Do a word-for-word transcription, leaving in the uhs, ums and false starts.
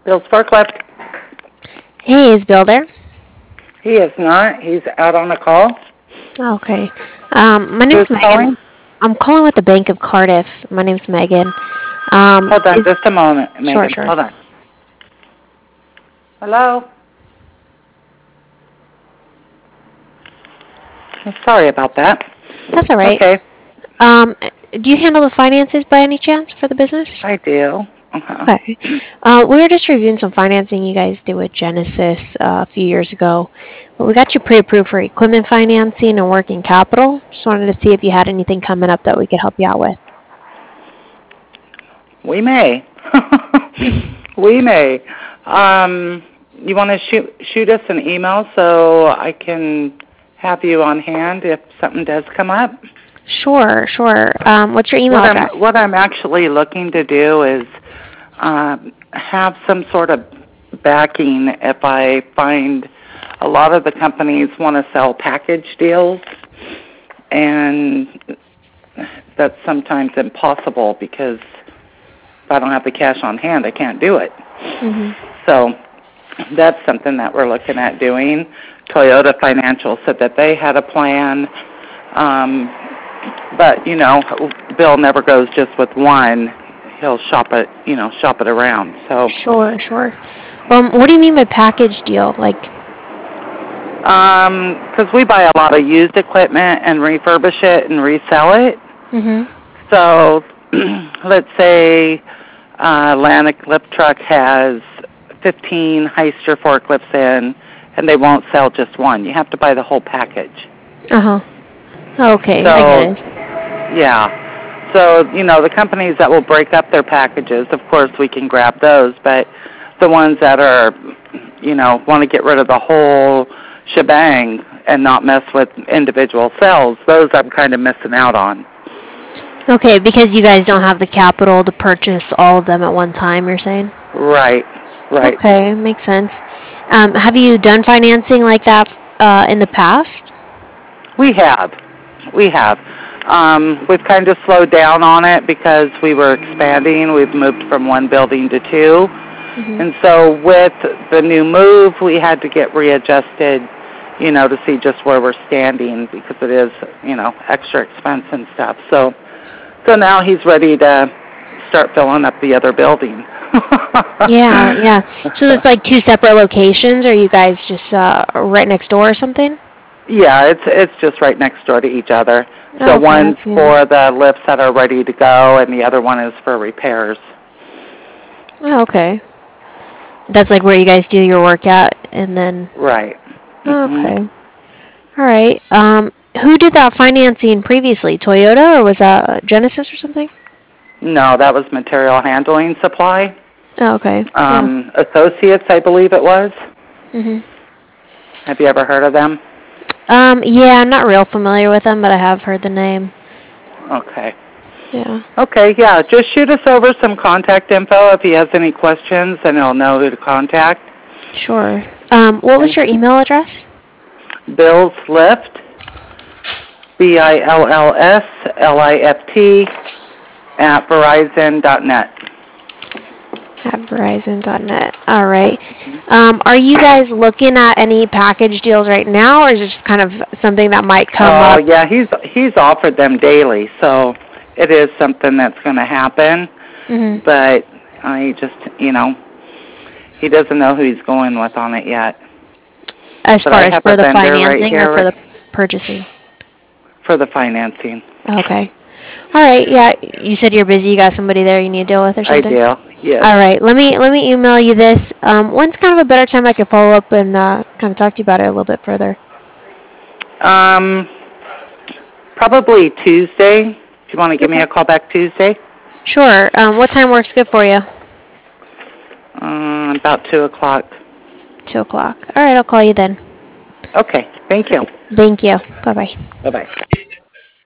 Bill's forklift. Hey, is Bill there? He is not. He's out on a call. Okay. Um, my Who's name's Megan. calling? I'm calling with the Bank of Cardiff. My name's Megan. Um, Hold on is, just a moment, sure, Megan. sure. Hold on. Hello? I'm sorry about that. That's all right. Okay, Um, do you handle the finances by any chance for the business? I do. Uh-huh. Okay. Uh, we were just reviewing some financing you guys did with Genesis uh, a few years ago. But we got you pre-approved for equipment financing and working capital. Just wanted to see if you had anything coming up that we could help you out with. We may. we may. Um, you want to shoot shoot us an email so I can have you on hand if something does come up? Sure, sure. Um, what's your email What address? I'm what I'm actually looking to do is um, have some sort of backing if I find a lot of the companies want to sell package deals, and that's sometimes impossible because if I don't have the cash on hand, I can't do it. Mm-hmm. So that's something that we're looking at doing. Toyota Financial said that they had a plan, um, but you know, Bill never goes just with one. He'll shop it, you know, shop it around. So, Sure, sure. Um, what do you mean by package deal? Like, um, because we buy a lot of used equipment and refurbish it and resell it. mm-hmm. So, let's say uh, Atlantic Lift Truck has fifteen Hyster forklifts in, and they won't sell just one. You have to buy the whole package. Uh-huh. Okay, I get So, it. yeah. So, you know, the companies that will break up their packages, of course, we can grab those, but the ones that are, you know, want to get rid of the whole shebang and not mess with individual cells, those I'm kind of missing out on. Okay, because you guys don't have the capital to purchase all of them at one time, you're saying? Right, right. Okay, makes sense. Um, have you done financing like that uh, in the past? We have. We have. Um, we've kind of slowed down on it because we were expanding. We've moved from one building to two. Mm-hmm. And so with the new move, we had to get readjusted, you know, to see just where we're standing because it is, you know, extra expense and stuff. So, so now he's ready to start filling up the other building. Yeah, yeah. So it's like two separate locations, or you guys just uh, right next door or something? Yeah, it's it's just right next door to each other. Oh, So okay, one's that's handy. for the lifts that are ready to go, and the other one is for repairs. Oh, okay. That's like where you guys do your work at, and then Right. oh, Mhm. okay. All right. Um, who did that financing previously? Toyota, or was that uh, Genesis or something? No, that was material handling supply. Oh, okay. Yeah. Um, Associates, I believe it was. Mhm. Have you ever heard of them? Um, yeah, I'm not real familiar with them, but I have heard the name. Okay. Yeah. Okay, yeah, just shoot us over some contact info if he has any questions, and he'll know who to contact. Sure. Um, what was And your email address? Bill's Lift, B I L L S L I F T, at verizon dot net. At verizon dot net. All right. Um, are you guys looking at any package deals right now, or is it just kind of something that might come Oh, up? yeah, he's he's offered them daily, so it is something that's going to happen. Hmm. But I just, you know, he doesn't know who he's going with on it yet. As But far I as have for a the vendor right financing or here for right, the purchasing? for the financing. Okay. All right. Yeah. You said you're busy. You got somebody there you need to deal with or I something? do, yes. All right. Let me let me email you this. Um, when's kind of a better time I can follow up and uh, kind of talk to you about it a little bit further? Um, probably Tuesday. If you want to give me Okay. a call back Tuesday, Sure. Um, what time works good for you? uh, about two o'clock. Two o'clock. All right. I'll call you then. Okay, thank you. Thank you. Bye bye. Bye-bye.